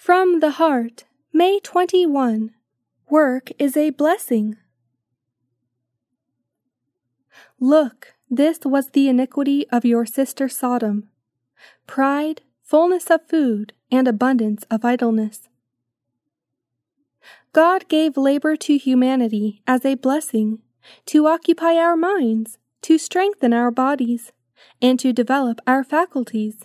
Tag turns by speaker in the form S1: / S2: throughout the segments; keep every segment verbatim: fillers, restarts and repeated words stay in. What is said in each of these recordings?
S1: From the Heart, May twenty-first. Work is a blessing. Look, this was the iniquity of your sister Sodom: pride, fullness of food, and abundance of idleness. God gave labor to humanity as a blessing, to occupy our minds, to strengthen our bodies, and to develop our faculties.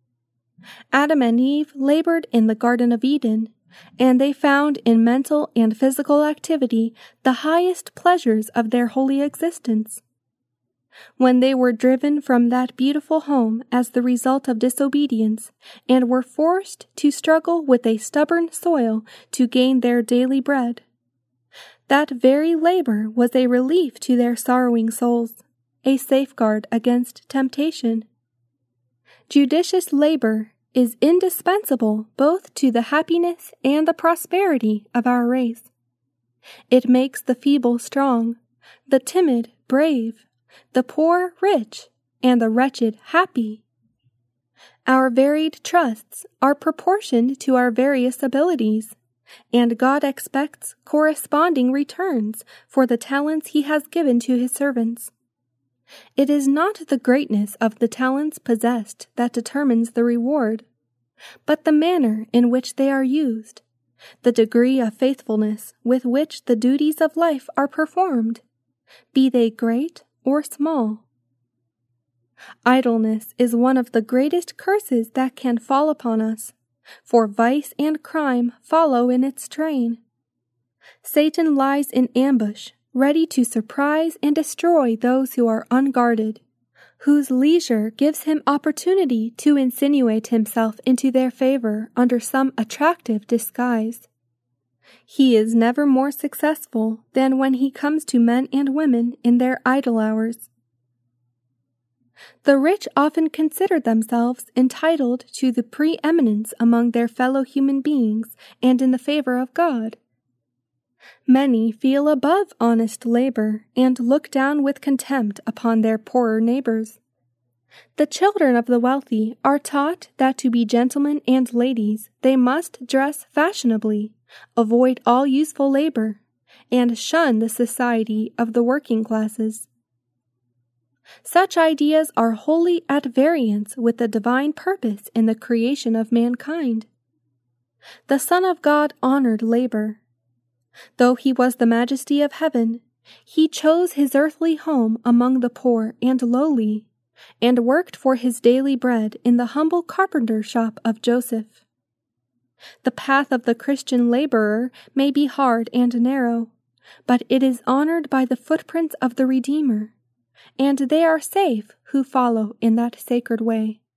S1: Adam and Eve labored in the Garden of Eden, and they found in mental and physical activity the highest pleasures of their holy existence. When they were driven from that beautiful home as the result of disobedience, and were forced to struggle with a stubborn soil to gain their daily bread, that very labor was a relief to their sorrowing souls, a safeguard against temptation. Judicious labor is indispensable both to the happiness and the prosperity of our race. It makes the feeble strong, the timid brave, the poor rich, and the wretched happy. Our varied trusts are proportioned to our various abilities, and God expects corresponding returns for the talents He has given to His servants. It is not the greatness of the talents possessed that determines the reward, but the manner in which they are used, the degree of faithfulness with which the duties of life are performed, be they great or small. Idleness is one of the greatest curses that can fall upon us, for vice and crime follow in its train. Satan lies in ambush, ready to surprise and destroy those who are unguarded, whose leisure gives him opportunity to insinuate himself into their favor under some attractive disguise. He is never more successful than when he comes to men and women in their idle hours. The rich often consider themselves entitled to the preeminence among their fellow human beings and in the favor of God. Many feel above honest labor and look down with contempt upon their poorer neighbors. The children of the wealthy are taught that to be gentlemen and ladies they must dress fashionably, avoid all useful labor, and shun the society of the working classes. Such ideas are wholly at variance with the divine purpose in the creation of mankind. The Son of God honored labor. Though he was the majesty of heaven, he chose his earthly home among the poor and lowly, and worked for his daily bread in the humble carpenter shop of Joseph. The path of the Christian laborer may be hard and narrow, but it is honored by the footprints of the Redeemer, and they are safe who follow in that sacred way.